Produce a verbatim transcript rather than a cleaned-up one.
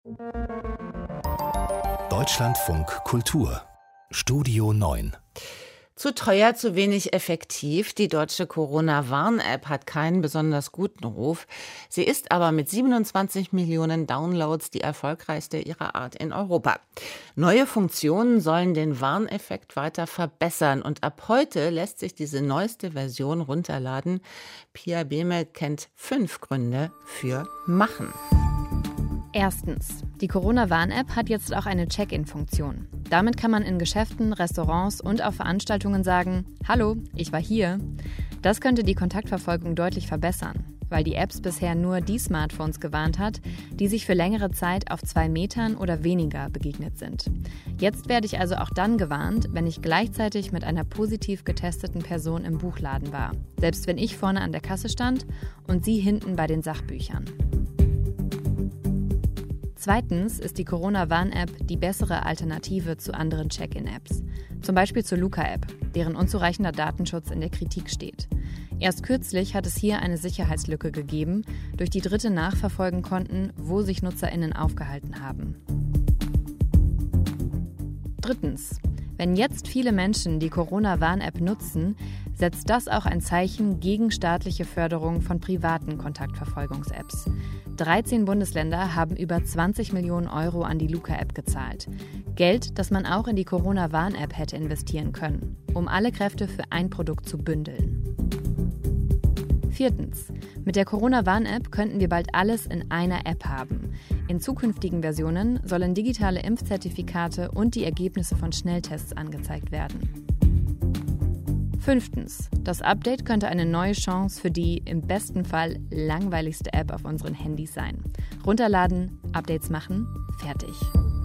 Deutschlandfunk Kultur Studio neun. Zu teuer, zu wenig effektiv. Die deutsche Corona-Warn-App hat keinen besonders guten Ruf. Sie ist aber mit siebenundzwanzig Millionen Downloads die erfolgreichste ihrer Art in Europa. Neue Funktionen sollen den Warneffekt weiter verbessern und ab heute lässt sich diese neueste Version runterladen. Pia Behme kennt fünf Gründe für Machen. Erstens. Die Corona-Warn-App hat jetzt auch eine Check-in-Funktion. Damit kann man in Geschäften, Restaurants und auf Veranstaltungen sagen, hallo, ich war hier. Das könnte die Kontaktverfolgung deutlich verbessern, weil die Apps bisher nur die Smartphones gewarnt hat, die sich für längere Zeit auf zwei Metern oder weniger begegnet sind. Jetzt werde ich also auch dann gewarnt, wenn ich gleichzeitig mit einer positiv getesteten Person im Buchladen war, selbst wenn ich vorne an der Kasse stand und sie hinten bei den Sachbüchern. Zweitens ist die Corona-Warn-App die bessere Alternative zu anderen Check-in-Apps. Zum Beispiel zur Luca-App, deren unzureichender Datenschutz in der Kritik steht. Erst kürzlich hat es hier eine Sicherheitslücke gegeben, durch die Dritte nachverfolgen konnten, wo sich NutzerInnen aufgehalten haben. Drittens. Wenn jetzt viele Menschen die Corona-Warn-App nutzen, setzt das auch ein Zeichen gegen staatliche Förderung von privaten Kontaktverfolgungs-Apps. dreizehn Bundesländer haben über zwanzig Millionen Euro an die Luca-App gezahlt. Geld, das man auch in die Corona-Warn-App hätte investieren können, um alle Kräfte für ein Produkt zu bündeln. Viertens. Mit der Corona-Warn-App könnten wir bald alles in einer App haben. In zukünftigen Versionen sollen digitale Impfzertifikate und die Ergebnisse von Schnelltests angezeigt werden. Fünftens. Das Update könnte eine neue Chance für die im besten Fall langweiligste App auf unseren Handys sein. Runterladen, Updates machen, fertig.